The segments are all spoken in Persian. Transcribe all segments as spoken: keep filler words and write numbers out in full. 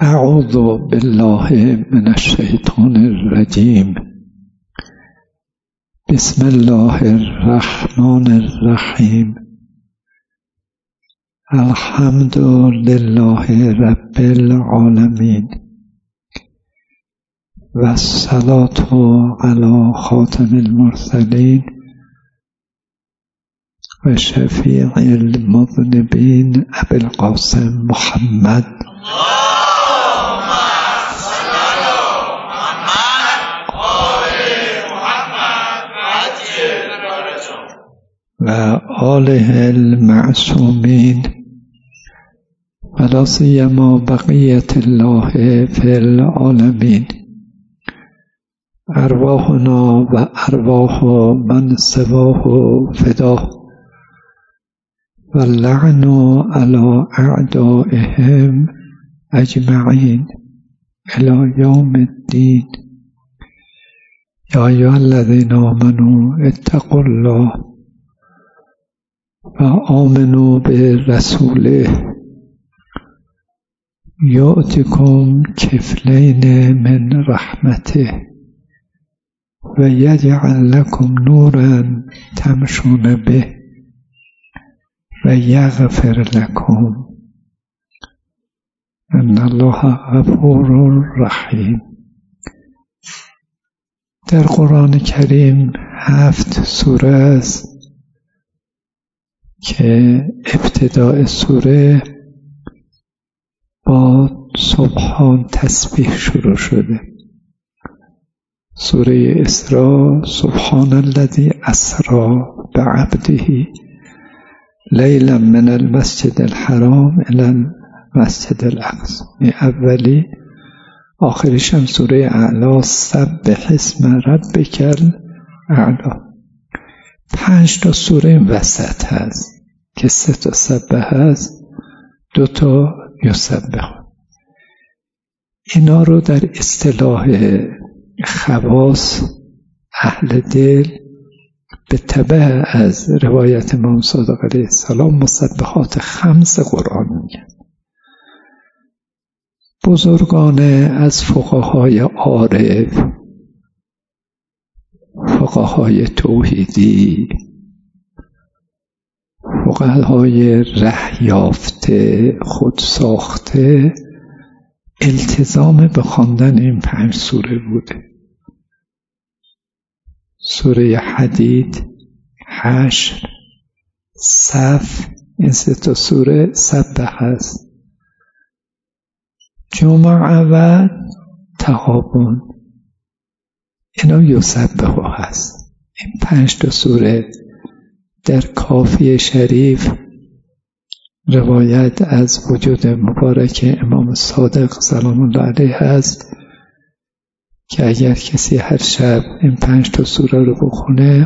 اعوذ بالله من الشیطان الرجیم. بسم الله الرحمن الرحیم. الحمد لله رب العالمین و الصلاة علی خاتم المرسلین و شفیع المذنبین ابی القاسم محمد و آله المعصومین و لا سیما بقیة الله فی العالمین. ارواحنا و ارواح من سواه فداه و اللعن علی اعدائهم اجمعین الی یوم الدین. یا ایها الذین آمنوا اتقوا الله و آمنوا برسوله یؤتکم کفلین من رحمته و یجعل لکم نورا تمشون به و یغفر لکم ان الله غفور رحیم. در قرآن کریم هفت سوره است که ابتداء سوره با سبحان تسبیح شروع شده. سوره اسراء سبحان الذی اسری بعبده لیلا من المسجد الحرام الی المسجد الاقصی. اولی آخرش هم سوره اعلی سبح اسم ربک الاعلی. پنج تا سوره وسط هست که سه تا سبح هست، دو تا یسبح. اینا رو در اصطلاح خواص اهل دل به تبع از روایت امام صادق علیه السلام مسبحات خمس قرآن میگن. بزرگان از فقهای عارف، فقهای توحیدی، فقهای ره یافته خود ساخته التزام به خواندن این پنج سوره بوده. سوره حدید، حشر، صف، این سه تا سوره سبح هست. جمعه و تغابن اینا یسبح هست. این پنج تا سوره در کافی شریف روایت از وجود مبارک امام صادق سلام الله علیه هست که اگر کسی هر شب این پنج تا سوره رو بخونه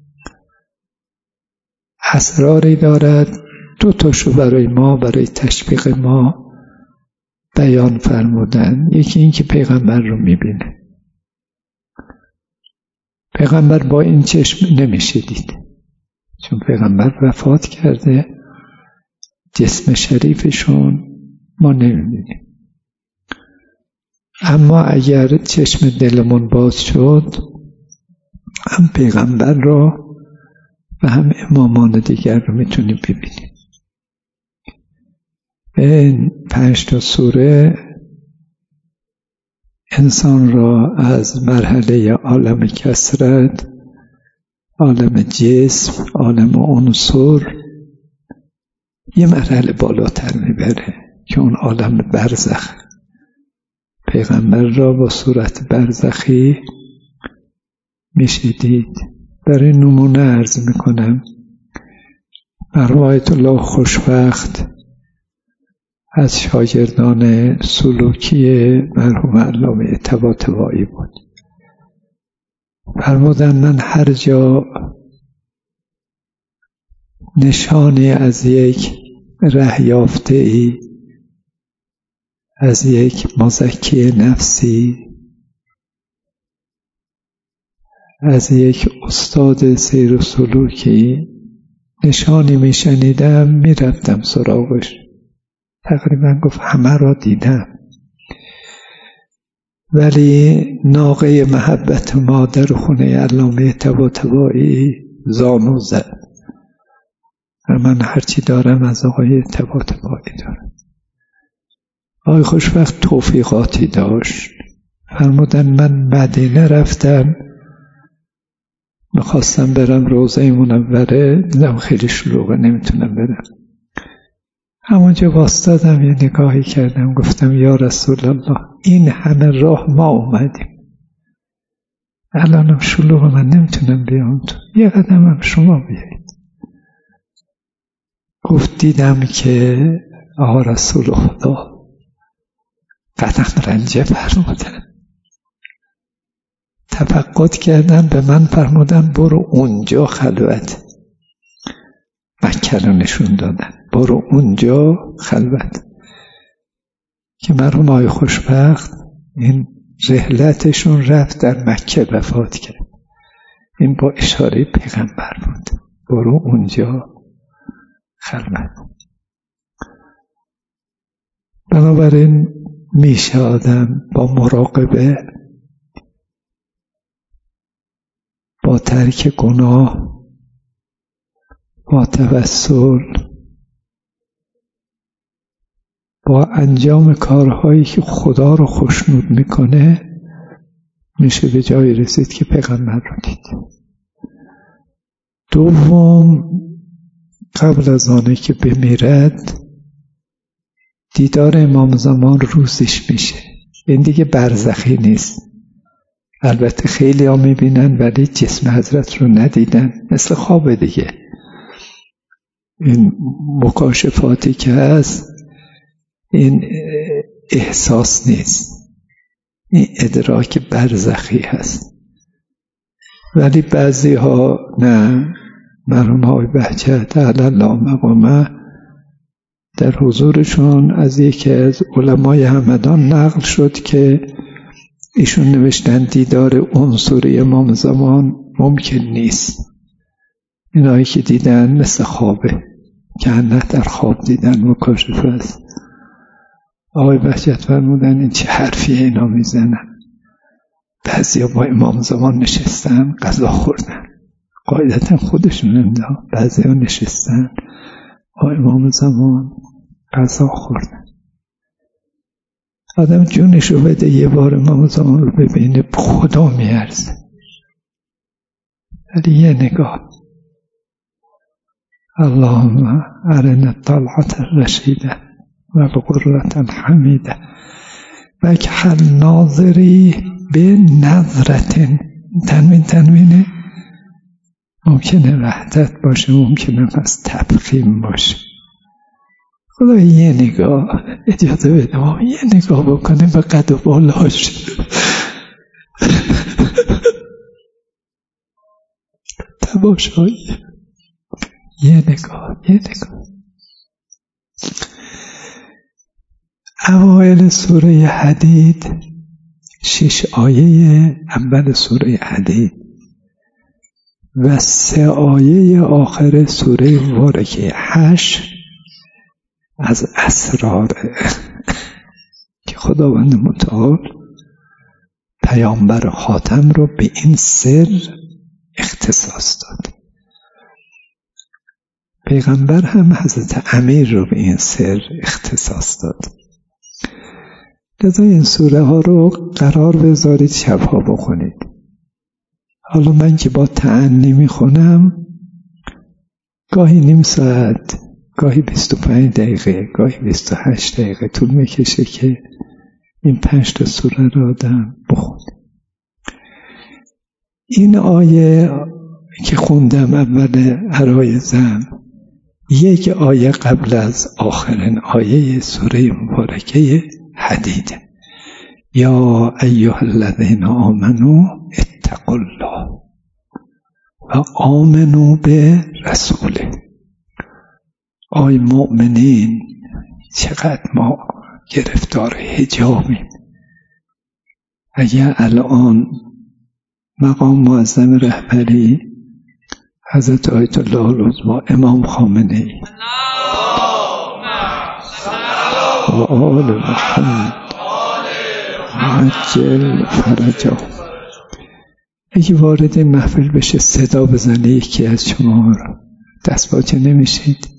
اسراری دارد. دو تاشو برای ما، برای تشویق ما بیان فرمودن. یکی این که پیغمبر رو میبینه. پیغمبر با این چشم نمیشه دید، چون پیغمبر وفات کرده، جسم شریفشون ما نمیبینیم. اما اگر چشم دلمون باز شد هم پیغمبر رو و هم امامان دیگر رو میتونیم ببینیم. این پنج تا سوره انسان را از مرحله عالم کثرت، عالم جسم، عالم عنصر یه مرحله بالاتر میبره که اون عالم برزخ. پیغمبر را با صورت برزخی میشه دید. برای نمونه عرض میکنم، روایت الله خوشوقت از شاگردان سلوکی مرحوم علامه طباطبایی بود. فرمودن من هر جا نشانی از یک ره یافته ای، از یک مزکی نفسی، از یک استاد سیر و سلوکی نشانی میشنیدم، میرفتم سراغش. تقریبا گفت همه را دیدم. ولی ناقه محبت ما در خونه علامه طباطبایی زانو زد و من هرچی دارم از آقای طباطبایی دارم. آقای خوشبخت توفیقاتی داشت. فرمودن من مدینه رفتم، میخواستم برم روضه منوره، دیدم خیلی شلوغه نمیتونم برم. همونجا واسطادم یه نگاهی کردم، گفتم یا رسول الله این همه راه ما اومدیم، الانم شلوغ من نمیتونم بیام تو، یه قدم هم شما بیایید. گفت دیدم که آقا رسول خدا قدم رنجه فرمودن، تفقد کردن به من، فرمودن برو اونجا خلوت. مکه رو نشون دادن، برو اونجا خلوت. که مرحوم آقای خوشبخت این رحلتشون رفت در مکه وفات کرد. این با اشاره پیغمبر بود، برو اونجا خلوت. بنابراین میشه آدم با مراقبه، با ترک گناه، با توسل، با انجام کارهایی که خدا رو خوشنود میکنه، میشه به جایی رسید که پیغمبر رو دید. دوم، قبل از آنه که بمیرد دیدار امام زمان روزش میشه. این دیگه برزخی نیست. البته خیلی ها میبینن ولی جسم حضرت رو ندیدن، مثل خوابه دیگه. این مکاشفاتی که هست این احساس نیست، این ادراک برزخی هست. ولی بعضی ها نه. مرحوم آقای بهجت علی الله مقامه در حضورشون از یکی از علمای همدان نقل شد که ایشون نوشتن دیدار عنصری امام زمان ممکن نیست. اینایی که دیدن مثل خوابه، که نه در خواب دیدن مکاشفه است. آقای بهجت فرمودن این چه حرفیه اینا میزنن؟ بعضی ها با امام زمان نشستن غذا خوردن، قاعدتا خودشون نمیدن، بعضی ها نشستن با امام زمان غذا خوردن. آدم جونشو بده یه بار امام زمان رو ببینه، خدا میارزه. ولی یه نگاه، اللهم ارنا الطلعة الرشیده و الغرة الحمیده و اکحل ناظری به نظرت. تنوین تنوینه ممکنه وحدت باشه، ممکنه پس تفخیم باشه. خدا یه نگاه اجازه بده ما یه نگاه بکنیم به قد و بالاش. تماشایی یه نگاه یه نگاه. اوایل سوره حدید، شش آیه اول سوره حدید و سه آیه آخر سوره مبارکه هشت از اسرار که خداوند متعال پیامبر خاتم رو به این سر اختصاص داد. پیغمبر هم حضرت امیر رو به این سر اختصاص داد. لذا این سوره ها رو قرار بذارید شبها بخونید. حالا من که با تأنی میخونم گاهی نیم ساعت، گاهی بیست و پنج دقیقه، گاهی بیست و هشت دقیقه طول میکشه که این پنج تا سوره رو آدم بخونه. این آیه که خوندم اول عرایزم، یک آیه قبل از آخرین آیه سوره مبارکه حدید. یا ایها الذین آمنوا اتقوا الله و آمنوا به رسوله. آی مؤمنین، چقدر ما گرفتار حجابیم. اگر الان مقام معظم رهبری حضرت آیت الله العظمی امام خامنه ای و آل محمد عجل فرجا. اگه وارد محفل بشه صدا بزنه یکی از شما دست باچه نمیشید،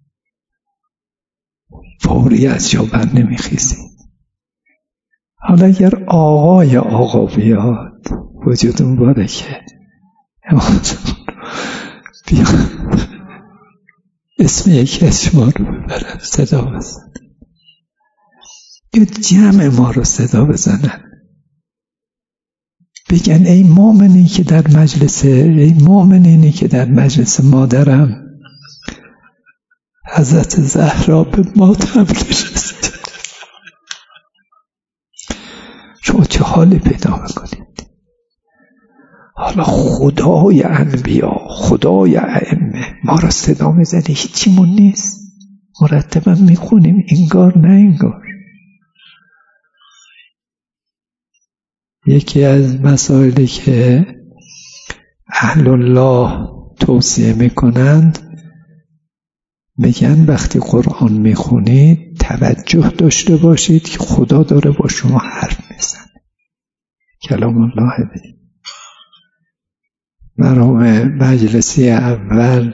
فوری از جا بر نمیخیزید. حالا اگر آقای آقا بیاد وجود مبارکه بیاد اسم یکی از شما رو ببرن صدا بزن، یا جمع ما رو صدا بزنن، بگن ای مؤمنی که در مجلس، ای مؤمنینی که در مجلس مادرم حضرت زهرا به ماتم نشست. شما چه حالی پیدا میکنید؟ حالا خدای انبیا، خدای ائمه ما را صدا میزنه، هیچیمون نیست، مرتبا میخونیم انگار نه انگار. یکی از مسائلی که اهل الله توصیه میکنند، میگن وقتی قرآن میخونید توجه داشته باشید که خدا داره با شما حرف میزنه. کلام الله دی. مرحوم مجلسی اول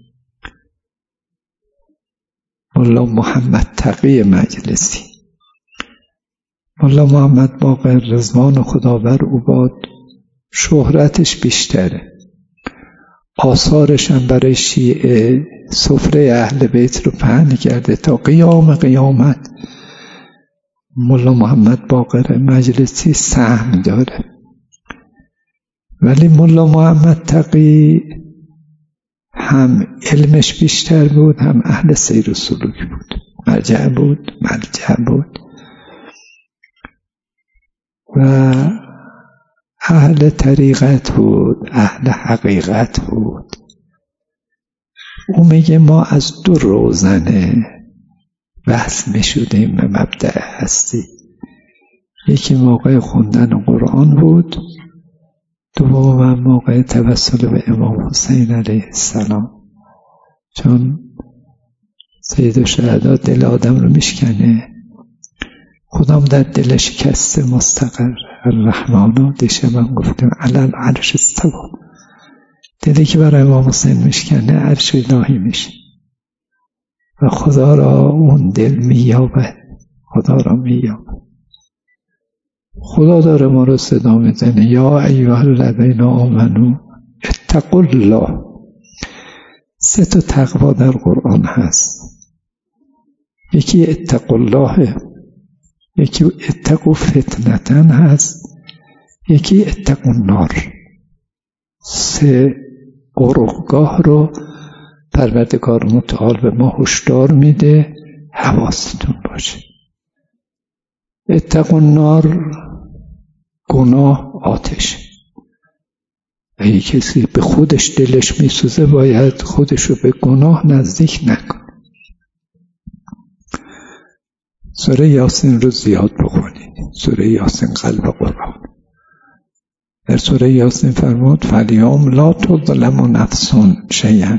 مولا محمد تقی مجلسی، مولا محمد باقر رضوان خداوند او باد، شهرتش بیشتره، آثارش هم برای شیعه سفره اهل بیت رو پهن کرده تا قیام قیامت. مولا محمد باقر مجلسی سهم داره، ولی مولا محمد تقی هم علمش بیشتر بود، هم اهل سیر و سلوک بود، مرجع بود مرجع بود و اهل طریقت بود، اهل حقیقت بود. او میگه ما از دو روزنه بحث میشدیم به مبدأ هستی. یکی موقع خوندن قرآن بود، دوم موقع توسل به امام حسین علیه السلام، چون سید الشهدا دل آدم رو میشکنه، خودم در دل شکسته مستقر الرحمن. دیشب من گفتم علی العرش استوى، دلی که برای امام حسین میشکنه عرش الهی میشه و خدا را اون دل مییابه، خدا را مییابه. خدا داره ما رو صدا میزنه یا ایها الذین آمنو اتقوا الله. سه تا تقوا در قرآن هست، یکی اتقوا الله، یکی اتقوا فتنتن هست، یکی اتقوا النار. سه قرقگاه رو پروردگار متعال به ما هشدار میده حواستون باشه. اتقوا النار گناه آتش، اگه کسی به خودش دلش میسوزه باید خودش رو به گناه نزدیک نکنه. سوره یاسین رو زیاد بخونید، سوره یاسین قلب قرآن. در سوره یاسین فرمود فالیوم لا تظلم نفس شیئا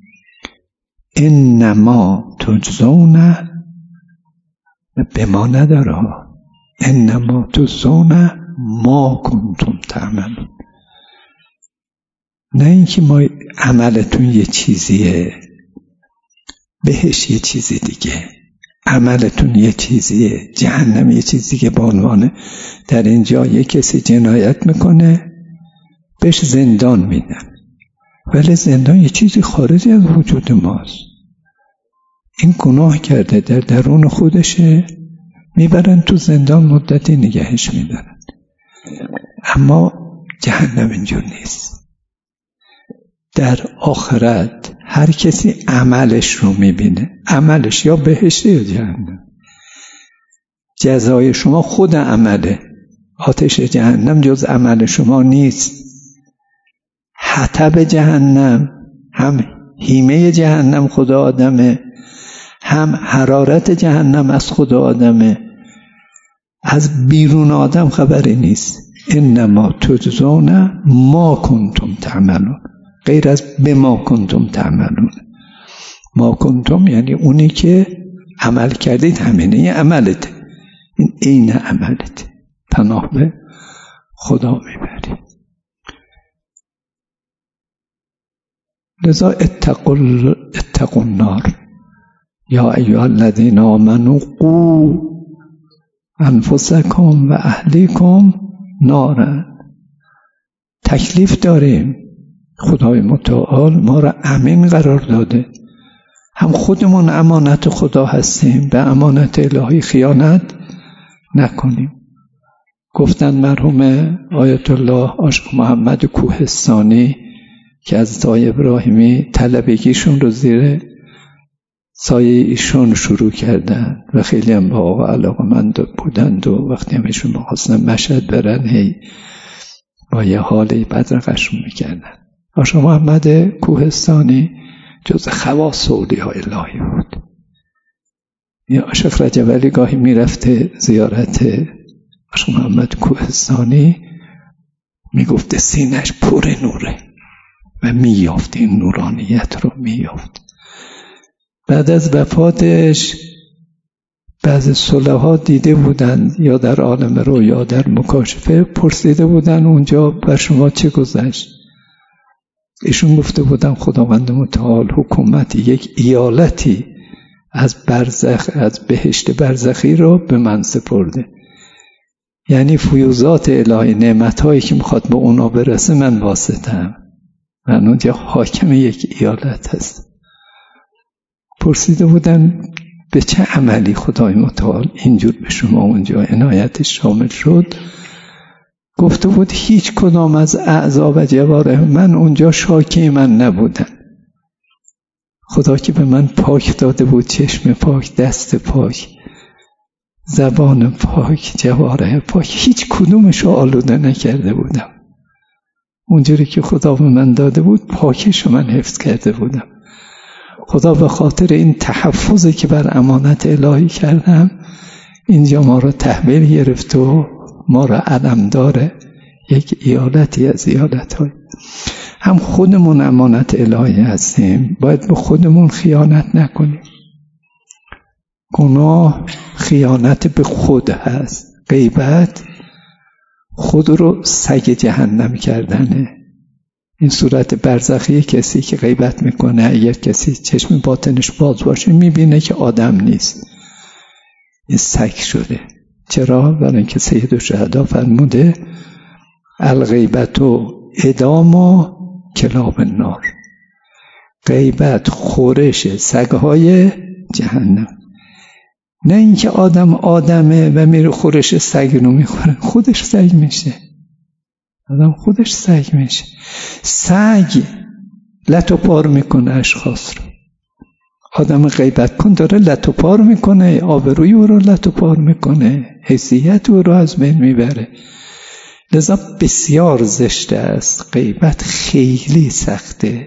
انما تجزون، به ما نداره، انما تجزون ما کنتم تعملون. نه اینکه ما عملتون یه چیزیه بهش یه چیزی دیگه، عملتون یه چیزیه جهنم یه چیزی که به عنوان در اینجا یه کسی جنایت میکنه بهش زندان میدن، ولی زندان یه چیزی خارجی از وجود ماست. این گناه کرده در درون خودشه، میبرن تو زندان مدتی نگهش میدارن. اما جهنم اینجور نیست. در آخرت هر کسی عملش رو میبینه، عملش یا بهشت یا جهنم. جزای شما خود عمله، آتش جهنم جز عمل شما نیست. حطب جهنم هم هیمه جهنم خدا آدمه، هم حرارت جهنم از خدا آدمه، از بیرون آدم خبری نیست. انما تجزون ما کنتم تعملون، غیر از بما کنتم تعملون. ما کنتم یعنی اونی که عمل کردید، همینه یه عملت، این عین عملت. پناه به خدا میبری. لذا اتقوا اتقوا النار یا ایها الذین آمنوا قوا انفسکم و اهلیکم نارا. تکلیف داریم، خدای متعال ما را امین قرار داده، هم خودمون امانت خدا هستیم، به امانت الهی خیانت نکنیم. گفتن مرحوم آیت الله عاشق محمد کوهستانی که از دای ابراهیمی طلبگیشون رو زیر سایه ایشون شروع کردن و خیلی هم با آقا علاقه‌مند بودند و وقتی هم ایشون بخواستن مشهد برن هی با یه حالی بدرقشون میکردن. عاشق محمد کوهستانی جز خواص اولیاء الهی بود. یه عاشق رجب علی گاهی میرفته زیارت عاشق محمد کوهستانی، میگفته سینش پر نوره و میافت این نورانیت رو میافت. بعد از وفاتش بعضی صلحا دیده بودند یا در عالم رو یا در مکاشفه، پرسیده بودن اونجا بر شما چه گذشت؟ ایشون گفته بودن خداوند متعال حکومتی، یک ایالتی از برزخ، از بهشت برزخی رو به من سپرده. یعنی فیوزات الهی، نعمت‌هایی که میخواد به اونا برسه من واسطه‌ام. من اونجا حاکم یک ایالت هست. پرسیده بودن به چه عملی خدای متعال اینجور به شما اونجا عنایتش شامل شد؟ گفته بود هیچ کدام از اعضا و جوارح من اونجا شاکی من نبودن. خدا که به من پاک داده بود، چشم پاک، دست پاک، زبان پاک، جوارح پاک، هیچ کدومش آلوده نکرده بودم. اونجوری که خدا به من داده بود پاکش من حفظ کرده بودم. خدا به خاطر این تحفظی که بر امانت الهی کردم اینجا ما را تحویل گرفت و ما را علمدار یک ایالتی از ایالت‌های. هم خودمون امانت الهی هستیم، باید به خودمون خیانت نکنیم. گناه خیانت به خود هست. غیبت خود رو سگ جهنم کردنه. این صورت برزخی کسی که غیبت میکنه، اگر کسی چشم باطنش باز باشه میبینه که آدم نیست، این سگ شده. چرا؟ برای اینکه سید الشهدا فرموده الغیبت و ادام و کلاب النار. غیبت خورش سگهای جهنم. نه اینکه آدم آدمه و میره خورش سگ رو میخوره، خودش سگ میشه. آدم خودش سگ میشه. سگ لت و پار میکنه اشخاص رو. آدم غیبت کن داره لت و پار میکنه، آبروی او رو لت و پار میکنه، حیثیت او رو از بین میبره. لذا بسیار زشته است. غیبت خیلی سخته.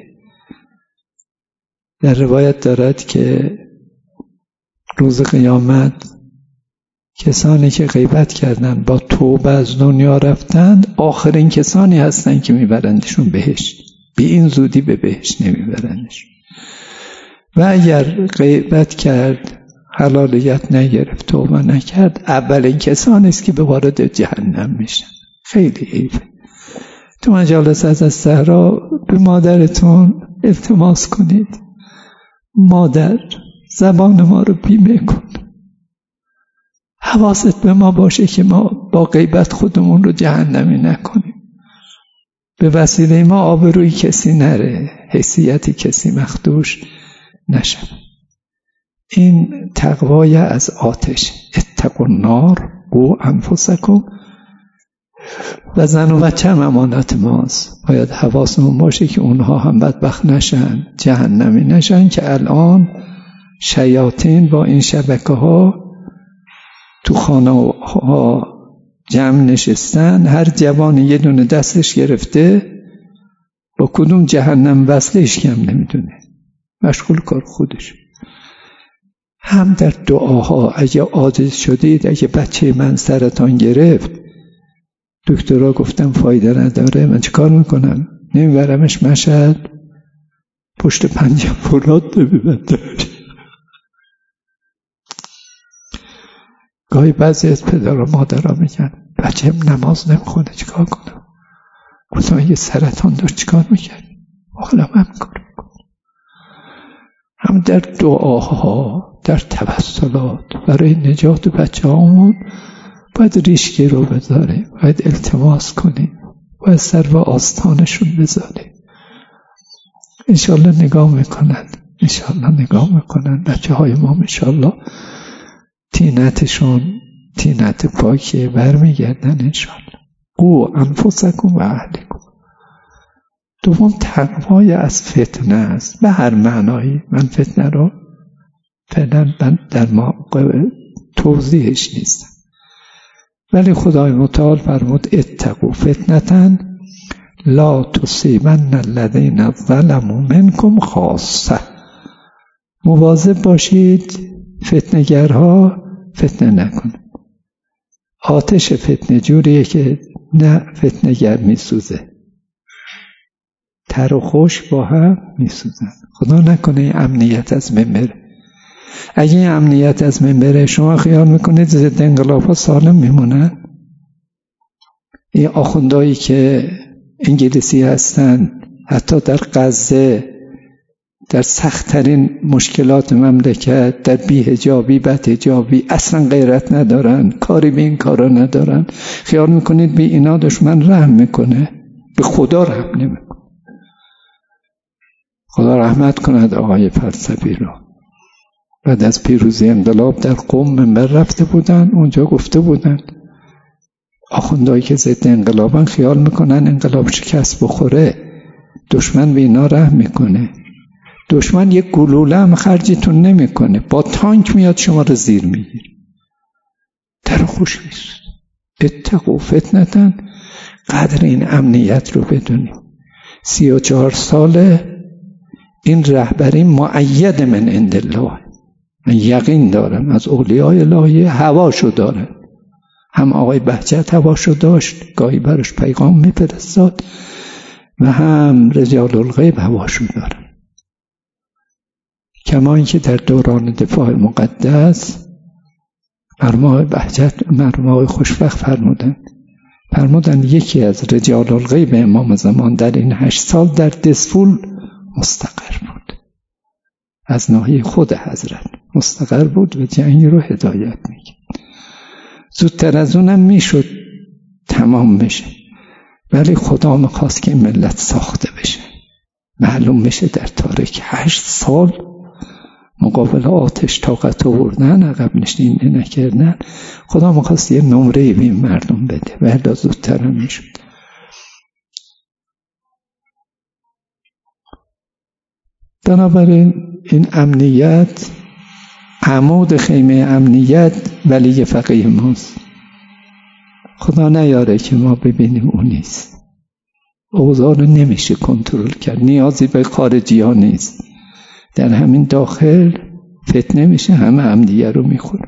در روایت دارد که روز قیامت کسانی که غیبت کردن با توبه از دنیا رفتند آخرین کسانی هستند که میبرندشون بهشت. بی این زودی به بهشت نمیبرندشون. و اگر غیبت کرد حلالیت نگرفت، توبه نکرد، اولین کسانی است که به وارد جهنم میشن. خیلی حیفه. تو مجالس از الصحرا به مادرتون التماس کنید، مادر زبان ما رو بیمه کن، حواست به ما باشه که ما با غیبت خودمون رو جهنمی نکنیم، به وسیله ما آبروی کسی نره، حیثیت کسی مخدوش نشه. این تقوای از آتش. اتقوا النار قوا انفسکم. و زن و بچه هم امانت ماست. باید حواسمون باشه که اونها هم بدبخت نشن، جهنمی نشن که الان شیاطین با این شبکه ها تو خانه ها جمع نشستن. هر جوانی یه دونه دستش گرفته با کدوم جهنم وصلش کم نمیدونه، مشغول کار خودش. هم در دعاها اگه عاجز شدید، اگه بچه من سرطان گرفت، دکترها گفتم فایده نداره، من چه کار میکنم؟ نمیبرمش مشهد پشت پنجه فولاد ببنده. گاهی بعضی از پدر و مادرها میگن بچه‌م نماز نمیخونه چیکار کنم؟ گفتم یه سرطان داشت چیکار میکرد؟ حالا هم کار میکنم. هم در دعاها، در توسلات برای نجات بچه هامون باید ریشگی رو بذاریم، باید التماس کنیم، باید سر و آستانشون بذاریم. انشالله نگاه میکنن، انشالله نگاه میکنن بچه های ما، انشالله تینتشون تینت پاکیه، برمیگردن انشالله. او انفسکم و اهلیکم. دوم تقوای از فتنه است به هر معنایی. من فتنه رو فعلا در موقع توضیحش نیستم، ولی خدای متعال فرمود اتقوا فتنة لا تصیبن الذین ظلموا منکم خاصه. مواظب باشید فتنه‌گرها فتنه نکنه. آتش فتنه جوریه که نه فتنه‌گر میسوزه، تر و خوش با هم میسوزن. خدا نکنه این امنیت از منبر. اگه این امنیت از منبر شما خیال میکنید ضد انقلاب ها سالم میمونن؟ این آخوندهایی که انگلیسی هستن حتی در غزه، در سخت‌ترین مشکلات مملکت، در بی‌حجابی بدحجابی اصلا غیرت ندارن، کاری به این کارا ندارن. خیال میکنید به اینا دشمن رحم میکنه؟ به خدا رحم نمیکنه. خدا رحمت کند آقای فلسفی رو. بعد از پیروزی انقلاب در قم منبر رفته بودن، اونجا گفته بودن آخوندهایی که ضد انقلابن خیال میکنن انقلاب شکست بخوره دشمن به اینا رحم میکنه. دشمن یک گلوله هم خرجتون نمیکنه، با تانک میاد شما رو زیر میگیره. در خوش میشه. اتقوا فتنة، قدر این امنیت رو بدونیم. سی و چهار ساله این رهبری مؤید من عند الله. من یقین دارم از اولیای الهی هواشو داره. هم آقای بهجت هواشو داشت، گاهی براش پیغام میفرستاد، و هم رجال الغیب هواشو داره. کما اینکه در دوران دفاع مقدس مرمای بهجت مرمای خوشبخت فرمودن فرمودن یکی از رجال الغیب امام زمان در این هشت سال در دسفول مستقر بود. از ناحیه خود حضرت مستقر بود و جنگ رو هدایت میکرد. زودتر از اونم میشد تمام بشه، ولی خدا میخواست که ملت ساخته بشه، معلوم بشه در تاریخ. هشت سال مقابل آتش طاقت آوردن، عقب نشینی نکردن. خدا میخواست یه نمره به این مردم بده، ولی زودتر هم میشد. بنابراین این امنیت، عمود خیمه امنیت ولی فقیه ماست. خدا نیاره که ما ببینیم اون نیست. اوضاع رو نمیشه کنترل کرد، نیازی به خارجی ها نیست. در همین داخل فتنه میشه، همه همدیگه رو میخورن.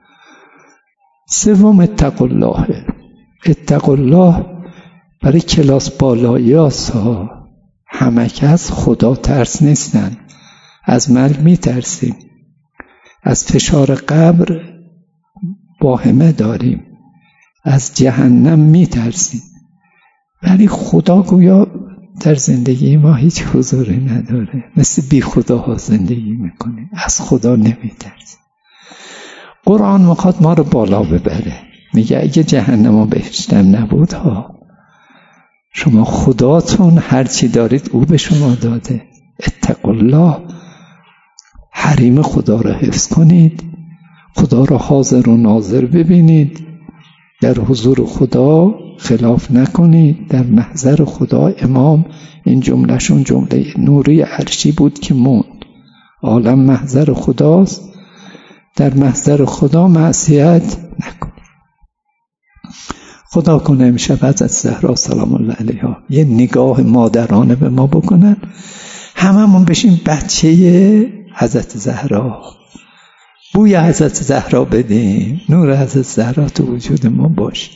سوم اتقوا الله. اتقوا الله برای کلاس بالایی ها. همه که از خدا ترس نیستن. از مرگ میترسیم، از فشار قبر واهمه داریم، از جهنم میترسیم، ولی خدا گویا در زندگی ما هیچ حضوری نداره. مثل بی خداها زندگی میکنیم، از خدا نمیترسیم. قرآن میخواد ما رو بالا ببره. میگه اگه جهنم و بهشتم نبود ها، شما خداتون هرچی دارید او به شما داده. اتقوا الله، حریم خدا را حفظ کنید، خدا را حاضر و ناظر ببینید، در حضور خدا خلاف نکنید، در محضر خدا. امام این جملهشون جمله نوری عرشی بود که موند. عالم محضر خداست، در محضر خدا معصیت نکن. خدا کنه امشب حضرت زهرا سلام الله علیها یه نگاه مادرانه به ما بکنن، هممون بشیم بچه حضرت زهرا، بوی حضرت زهرا بدیم، نور حضرت زهرا تو وجود ما باشه.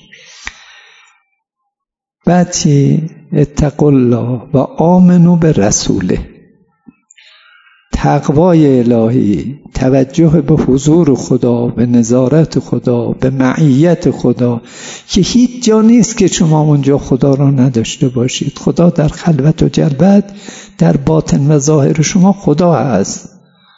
بعد چی؟ اتقوا الله و آمنوا به رسوله. تقوای الهی، توجه به حضور خدا، به نظارت خدا، به معیت خدا، که هیچ جا نیست که شما اونجا خدا را نداشته باشید. خدا در خلوت و جلوت، در باطن و ظاهر شما خدا هست.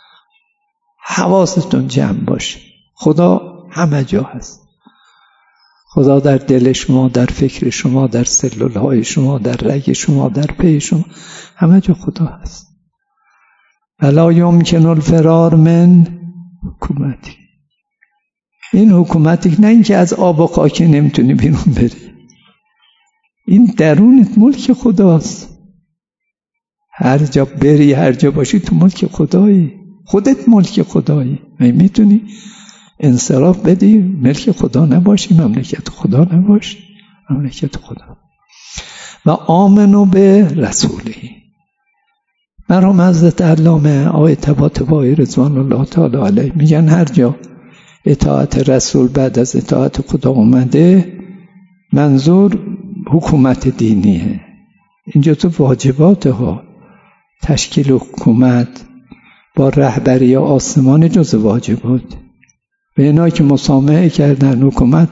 حواستون جمع باشه، خدا همه جا هست. خدا در دل شما، در فکر شما، در سلولهای شما، در رگ شما، در پی شما، همه جا خدا هست. الا یمکن الفرار من حکومتی. این حکومتی نه اینکه از آب و خاک نمیتونی بیرون بری، این درونت ملک خداست. هر جا بری، هر جا باشی، تو ملک خدایی، خودت ملک خدایی. میتونی انصراف بدی، ملک خدا نباشی، مملکت خدا نباشی، مملکت خدا. و آمنو به رسولی. مرحوم حضرت علامه آقای طباطبایی رضوان الله تعالی علیه میگن هر جا اطاعت رسول بعد از اطاعت خدا اومده، منظور حکومت دینیه. اینجا تو واجبات ها، تشکیل حکومت با رهبری آسمان جز واجبات. به اینا که مسامحه کردن، حکومت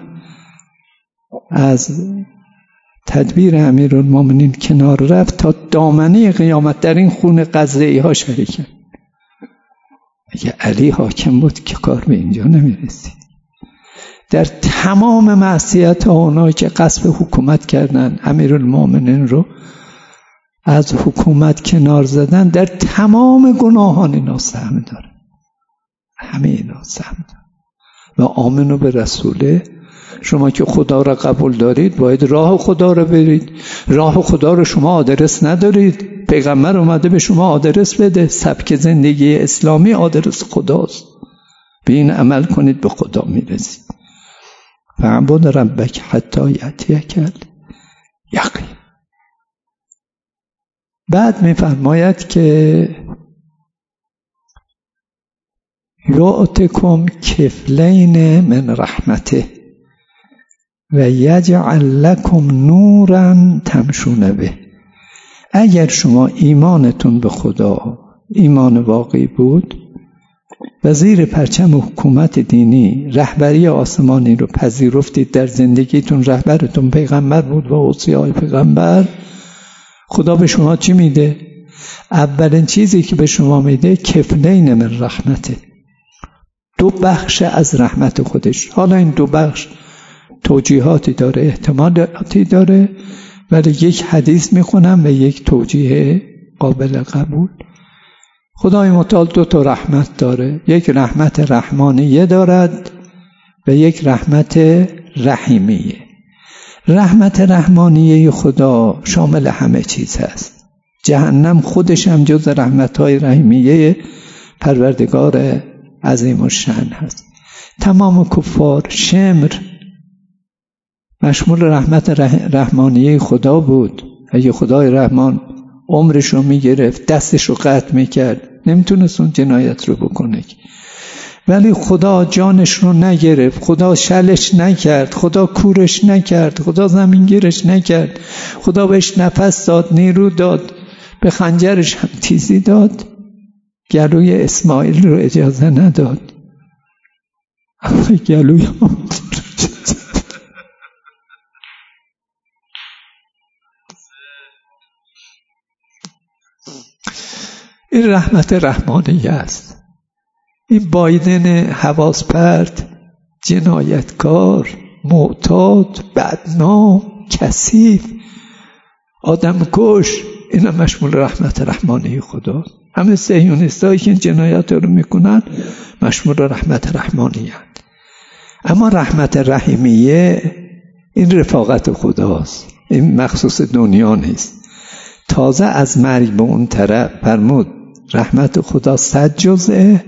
از تدبیر امیرالمومنین کنار رفت تا دامنه قیامت در این خون قزرعی ها شریکن. اگه علی حاکم بود که کار به اینجا نمیرسید. در تمام معصیت ها اونایی که قصد حکومت کردن، امیرالمومنین رو از حکومت کنار زدن، در تمام گناهان اینا سهم داره، همه اینا سهم داره. و آمنو به رسوله. شما که خدا را قبول دارید باید راه خدا را برید. راه خدا رو شما آدرس ندارید، پیغمبر اومده به شما آدرس بده. سبک زندگی اسلامی آدرس خداست. به این عمل کنید به خدا میرسید. فاعبد ربک حتی یأتیک الیقین. بعد میفرماید که یعطیکم کفلین من رحمته و یجعل لکم نورا تمشون به. اگر شما ایمانتون به خدا ایمان واقعی بود و زیر پرچم حکومت دینی رهبری آسمانی رو پذیرفتید، در زندگیتون رهبرتون پیغمبر بود و اوصیای پیغمبر، خدا به شما چی میده؟ اولین چیزی که به شما میده کفلین من رحمته، دو بخش از رحمت خودش. حالا این دو بخش توجیهاتی داره، احتمالاتی داره، ولی یک حدیث میخونم و یک توجیه قابل قبول. خدای متعال دو تا رحمت داره، یک رحمت رحمانیه دارد و یک رحمت رحیمیه. رحمت رحمانیه خدا شامل همه چیز هست. جهنم خودش هم جز رحمت‌های رحیمیه پروردگار عظیم الشأن هست. تمام کفار شمر مشمول رحمت رحمانیه خدا بود. اگه خدای رحمان عمرش رو میگرفت، دستش رو قطع میکرد، نمیتونست اون جنایت رو بکنه. ولی خدا جانش رو نگرفت، خدا شلش نکرد، خدا کورش نکرد، خدا زمینگیرش نکرد، خدا بهش نفس داد، نیرو داد، به خنجرش هم تیزی داد، گلوی اسماعیل رو اجازه نداد. اما گلوی این رحمت رحمانیه است. این بایدن حواس پرت، جنایتکار، معتاد، بدنام، کثیف، آدم کش، اینا مشمول رحمت رحمانیه خدا. همه صهیونیستایی که این جنایت رو میکنن مشمول رحمت رحمانیه. اما رحمت رحیمیه این رفاقت خداست، این مخصوص دنیا نیست. تازه از مرگ به اون طرف فرمود رحمت خدا صد جزءه،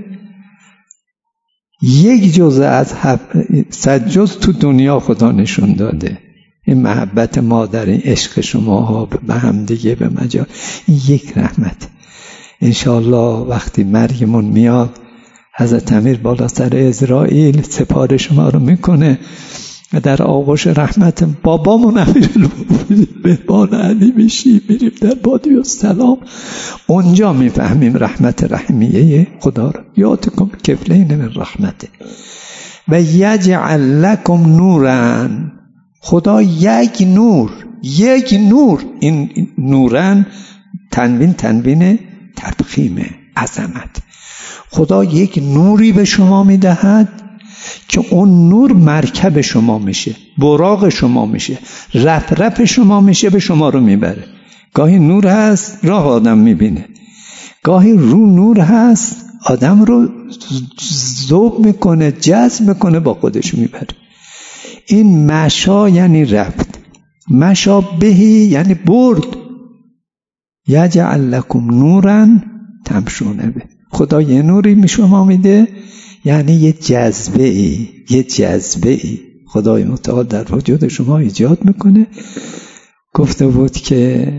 یک جزء از صد جزء تو دنیا خدا نشون داده. این محبت مادر، این عشق شماها به هم دیگه، به مجال، این یک رحمت. انشاءالله وقتی مرگمون میاد حضرت امیر بالا سر اسرائیل سپارش ما رو میکنه، در آغوش رحمت بابامون امیرالمومنین مهمان علی میشیم، میریم در بادی السلام، اونجا میفهمیم رحمت رحمیه خدا رو. یاتکم کفلین من رحمته و یجعل لکم نورن، خدا یک نور، یک نور، این نورن تنوین تنوین تفخیمه، عظمت. خدا یک نوری به شما میدهد که اون نور مرکب شما میشه، براق شما میشه، رف رف شما میشه، به شما رو میبره. گاهی نور هست راه آدم میبینه، گاهی رو نور هست آدم رو ذوب میکنه، جذب میکنه، با خودش میبره. این مشا یعنی رفت، مشا بهی یعنی برد. یجعل لکم نورا تمشون به، خدا یه نوری می شما میده، یعنی یه جذبه ای، یه جذبه ای خدای متعال در وجود شما ایجاد میکنه. گفته بود که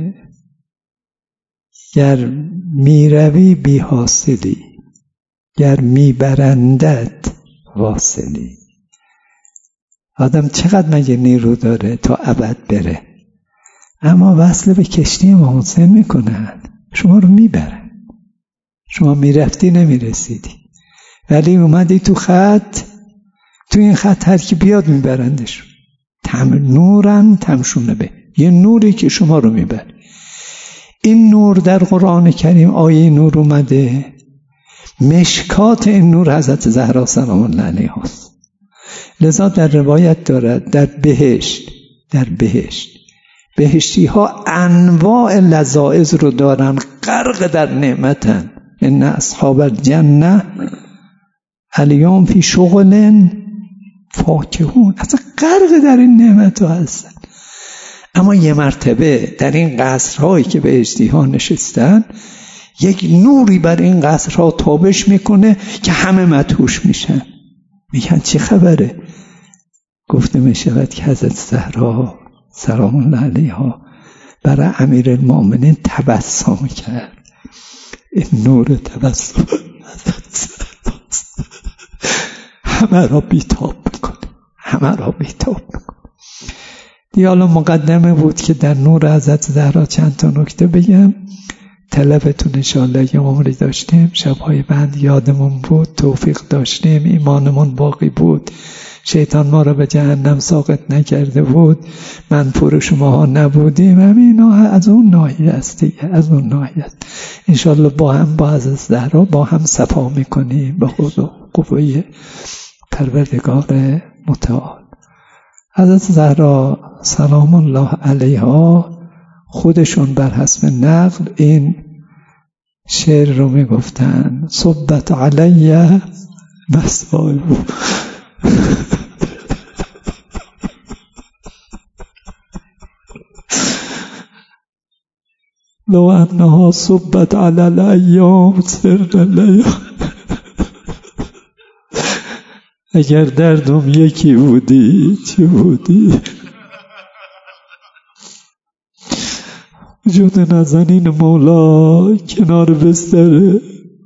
گر میروی بی حاصلی، گر میبرندت واصلی. آدم چقدر مگه نیرو داره تا ابد بره، اما وصل به کشتی امام حسین میکنن، شما رو میبرن. شما میرفتی نمیرسیدی، ولی اومدی تو خط، تو این خط هر کی بیاد میبرندش. تم نورن تمشونه به، یه نوری که شما رو میبر. این نور در قرآن کریم آیه نور اومده، مشکات این نور حضرت زهرا سلام الله علیها است. لذا در روایت دارد در بهشت، در بهشت بهشتی ها انواع لذائذ رو دارن، غرق در نعمتن. ان اصحاب الجنه الیوم فی شغل فاکهون، اصلا غرق در این نعمت ها هستن. اما یه مرتبه در این قصرهایی که بهشتی ها نشستن، یک نوری بر این قصرها تابش میکنه که همه مدهوش میشن. میگن چه خبره؟ گفته میشود که حضرت زهرا سلام الله علیها برای امیرالمومنین تبسم کرد. این نور تبسم همه را بیتاب میکنه، همه را بیتاب میکنه. دیگه حالا مقدمه بود که در نور حضرت زهرا چند تا نکته بگم. طلبتون انشاءالله یه عمری داشتیم، شبهای بند یادمون بود، توفیق داشتیم، ایمانمون باقی بود، شیطان ما را به جهنم ساقط نکرده بود، منفور شما ها نبودیم. همین از اون ناحیه است دیگه، از اون ناحیه است. انشاءالله با هم با حضرت زهرا با هم صفا میکنیم به خود و قوه پروردگار متعال. حضرت زهرا سلام الله علیها خودشون بر حسب نقل این شعر رو میگفتن: صبت علیه مصائب لو انها صبت علی الایام سر الایام. اگر دردم یکی بودی چه بودی؟ وجود نازنین مولا کنار بستره،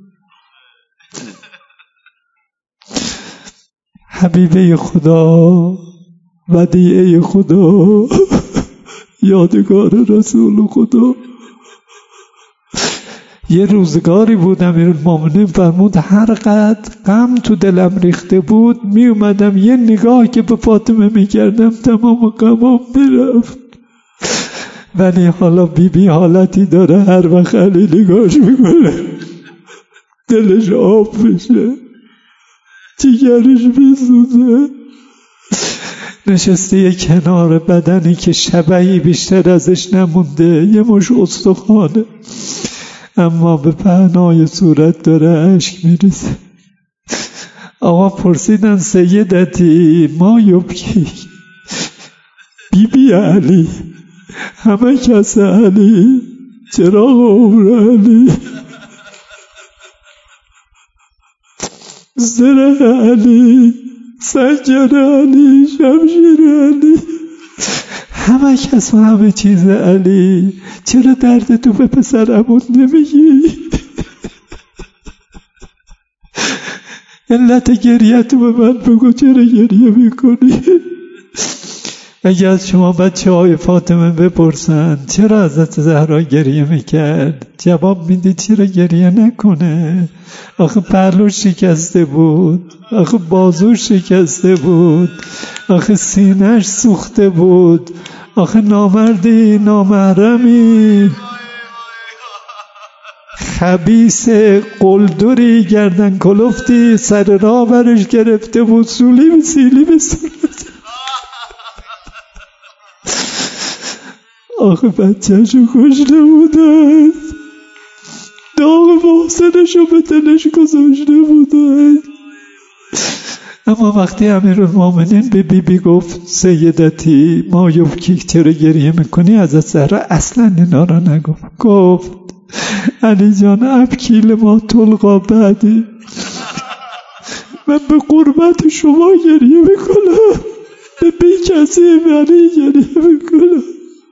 حبیبه خدا، ودیعه خدا، یادگار رسول خدا. یه روزگاری بود امیرالمومنین فرمود هر قدر غم تو دلم ریخته بود می اومدم یه نگاه که به فاطمه می کردم تمام غمام میرفت. ولی حالا بی بی حالتی داره هر وقت علی نگاهش میکنه دلش آب بشه، جگرش بسوزه. نشسته یه کنار بدنی که شبعی بیشتر ازش نمونده، یه مش استخوانه، اما به پهنای صورت داره اشک میریزه. آقا پرسیدن سیدتی ما یبکی، بی بی علی، همه کس علی، چراغ عمر علی، زرق علی، سنجر علی، شمشیر علی، همه کس و همه چیز علی، چرا درد تو به پسرمون نمیگی؟ علت گریه تو به من بگو، چرا گریه میکنی؟ اگه از شما بچه های فاطمه بپرسن چرا حضرت زهرا گریه میکرد، جواب میدی چرا گریه نکنه؟ آخه پهلوش شکسته بود، آخه بازوش شکسته بود، آخه سینه‌اش سوخته بود، آخه نامردی، نامحرمی، خبیث قلدری، گردن کلفتی سر راه برش گرفته بود، سولی به سیلی به صورت. آخه بچه‌شو کشته بودن، داغ محسنشو به دلش گذاشته بودن. اما وقتی امیرالمومنین به بی بی گفت سیدتی ما یبکی، چرا گریه میکنی، حضرت زهرا اصلا اینا را نگفت، گفت علی جان ابکی لما تلقا بعدی، من به قربت شما گریه میکنم، به بی کسی منی گریه میکنم.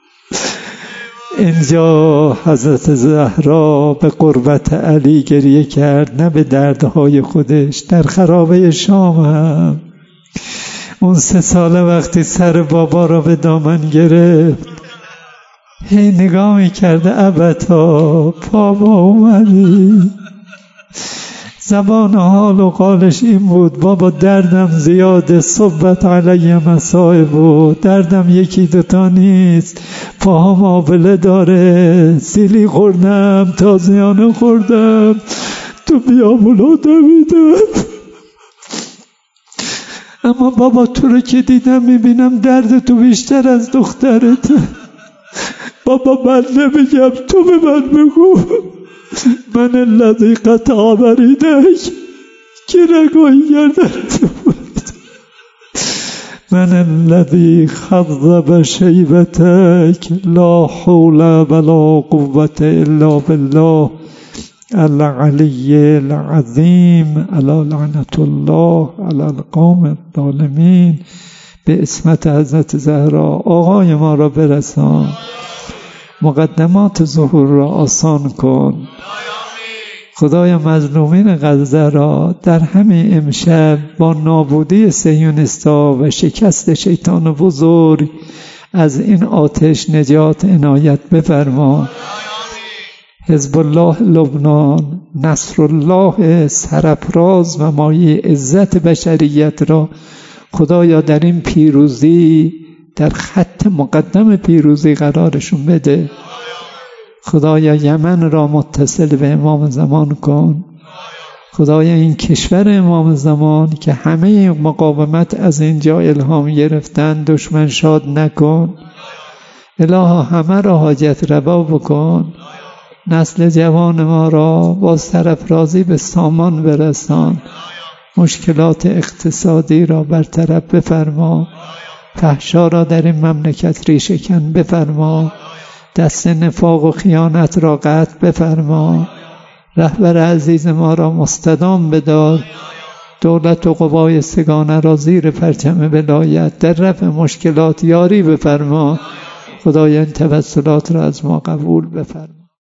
اینجا حضرت زهرا به قربت علی گریه کرد، نه به دردهای خودش. در خرابه شام هم اون سه ساله وقتی سر بابا را به دامن گرفت، هی نگاه میکرده ابتا بابا اومدی. زبان حال و قالش این بود بابا دردم زیاده، صبت علی مصائب بود، دردم یکی دوتا نیست، پاهم آبله داره، سیلی خوردم، تازیانه خوردم، تو بیابونا دویدم، اما بابا تو رو که دیدم میبینم درد تو بیشتر از دخترته. بابا من نمیگم، تو به من بگو، من الذی قطع بریدک، که رگایی گردنت بود، من الذی خضب شیبتک، لا حول ولا قوة الا بالله العلی العظیم، الا لعنة الله علی القوم الظالمین. به اسمت حضرت زهرا آقای ما را برسان، مقدمات ظهور را آسان کن. خدایا مظلومین غزه را در همین امشب با نابودی صهیونیستا و شکست شیطان بزرگ از این آتش نجات عنایت بفرما. حزب الله لبنان، نصر الله سرافراز و مایه عزت بشریت را خدایا در این پیروزی در خط مقدم پیروزی قرارشون بده. خدایا یمن را متصل به امام زمان کن. خدایا این کشور امام زمان که همه مقاومت از اینجا الهام گرفتن دشمن شاد نکن. الها همه را حاجت روا بکن. نسل جوان ما را با سرافرازی به سامان برسان. مشکلات اقتصادی را برطرف بفرما. فحشا را در این مملکت ریشه کن بفرما. دست نفاق و خیانت را قطع بفرما. رهبر عزیز ما را مستدام بدار. دولت و قوای سگانه را زیر پرچم ولایت در رفع مشکلات یاری بفرما. خدایا این توسلات را از ما قبول بفرما.